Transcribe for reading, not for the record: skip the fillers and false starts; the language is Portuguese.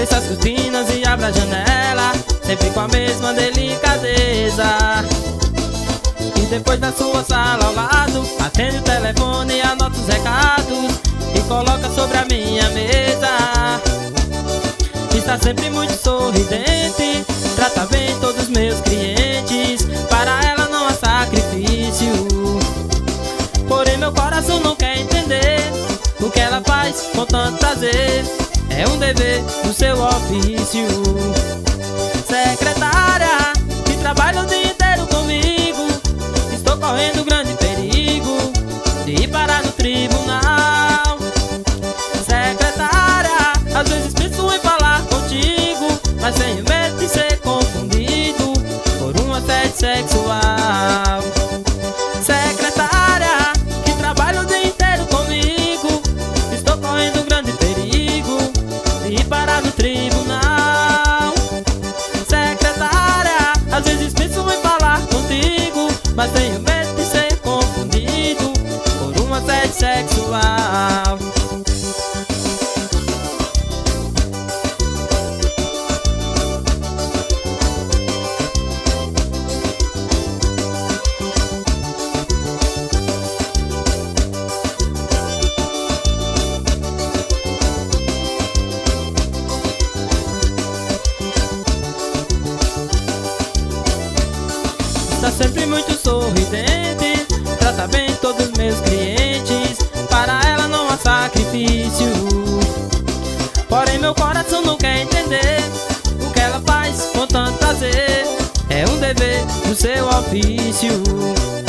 Fecha as cortinas e abre a janela, sempre com a mesma delicadeza. E depois da sua sala ao lado, atende o telefone e anota os recados e coloca sobre a minha mesa. Está sempre muito sorridente, trata bem todos os meus clientes, para ela não há sacrifício. Porém meu coração não quer entender o que ela faz com tanto prazer, é um dever do seu ofício. Secretária, que trabalha o dia inteiro comigo, estou correndo grande perigo de ir parar no tribunal. Secretária, às vezes penso em falar contigo, mas tenho medo de ser confundido por um assédio sexual. Secretária, que trabalha o dia inteiro comigo, estou correndo grande perigo de ir parar no tribunal. Secretária, às vezes penso em falar contigo, mas tenho medo de ser confundido por um assédio sexual. Está sempre muito sorridente, trata bem todos os meus clientes, para ela não há sacrifício. Porém meu coração não quer entender o que ela faz com tanto prazer, é um dever do seu ofício.